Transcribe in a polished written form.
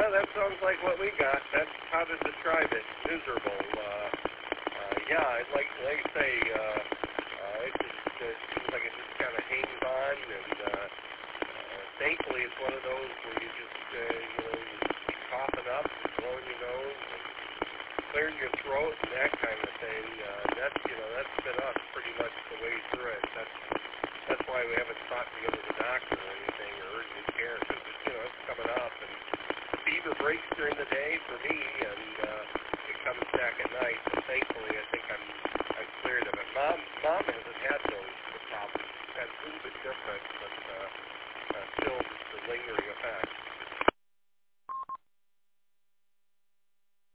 that sounds like what we got. That's how to describe it. Miserable. Yeah, like I say, it seems like it just kind of hangs on, and thankfully it's one of those where you just, you keep coughing up, and blowing your nose, and clearing your throat, and that kind of thing. That's been us pretty much the way through it. That's why we haven't thought to go to the doctor or anything, or urgent care, because it's coming up, and the fever breaks during the day for me, and it comes back at night. So thankfully, I think I'm cleared of it. Mom hasn't had those problems. That's a little bit different, but